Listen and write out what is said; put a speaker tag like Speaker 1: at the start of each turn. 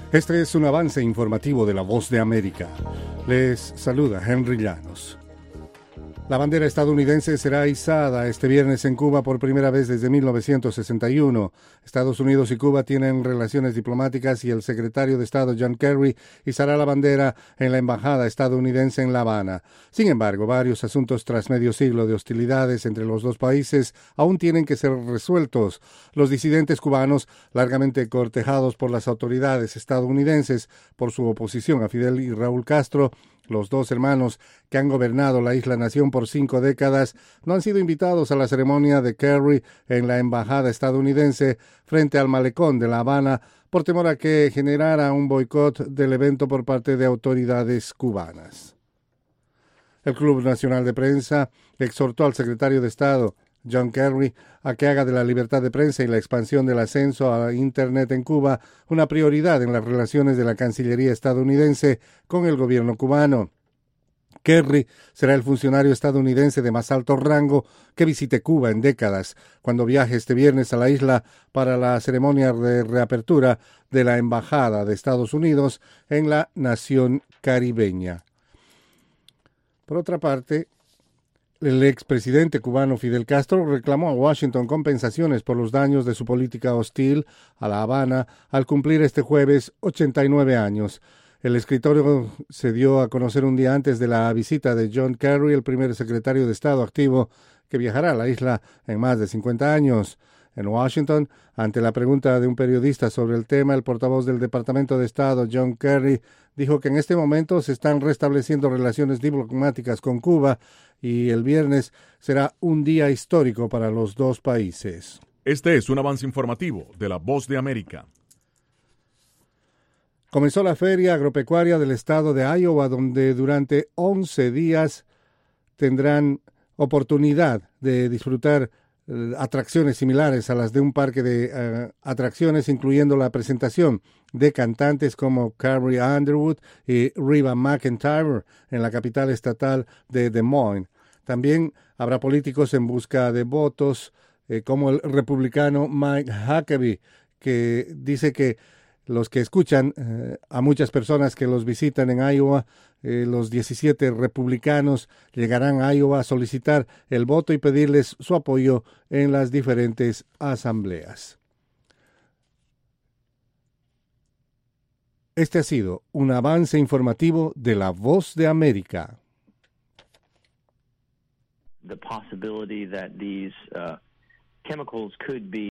Speaker 1: Este es un avance informativo de La Voz de América. Les saluda Henry Llanos. La bandera estadounidense será izada este viernes en Cuba por primera vez desde 1961. Estados Unidos y Cuba tienen relaciones diplomáticas y el secretario de Estado John Kerry izará la bandera en la embajada estadounidense en La Habana. Sin embargo, varios asuntos tras medio siglo de hostilidades entre los dos países aún tienen que ser resueltos. Los disidentes cubanos, largamente cortejados por las autoridades estadounidenses por su oposición a Fidel y Raúl Castro, los dos hermanos que han gobernado la isla-nación por 5 décadas no han sido invitados a la ceremonia de Kerry en la embajada estadounidense frente al malecón de La Habana por temor a que generara un boicot del evento por parte de autoridades cubanas. El Club Nacional de Prensa exhortó al secretario de Estado, John Kerry, a que haga de la libertad de prensa y la expansión del acceso a Internet en Cuba una prioridad en las relaciones de la Cancillería estadounidense con el gobierno cubano. Kerry será el funcionario estadounidense de más alto rango que visite Cuba en décadas, cuando viaje este viernes a la isla para la ceremonia de reapertura de la Embajada de Estados Unidos en la nación caribeña. Por otra parte, el expresidente cubano Fidel Castro reclamó a Washington compensaciones por los daños de su política hostil a La Habana al cumplir este jueves 89 años. El escritorio se dio a conocer un día antes de la visita de John Kerry, el primer secretario de Estado activo que viajará a la isla en más de 50 años. En Washington, ante la pregunta de un periodista sobre el tema, el portavoz del Departamento de Estado, John Kerry, dijo que en este momento se están restableciendo relaciones diplomáticas con Cuba y el viernes será un día histórico para los dos países.
Speaker 2: Este es un avance informativo de La Voz de América.
Speaker 1: Comenzó la Feria Agropecuaria del estado de Iowa, donde durante 11 días tendrán oportunidad de disfrutar atracciones similares a las de un parque de atracciones, incluyendo la presentación de cantantes como Carrie Underwood y Reba McEntire en la capital estatal de Des Moines. También habrá políticos en busca de votos, como el republicano Mike Huckabee, que dice que los que escuchan a muchas personas que los visitan en Iowa, los 17 republicanos llegarán a Iowa a solicitar el voto y pedirles su apoyo en las diferentes asambleas. Este ha sido un avance informativo de La Voz de América.
Speaker 3: The possibility that these chemicals could be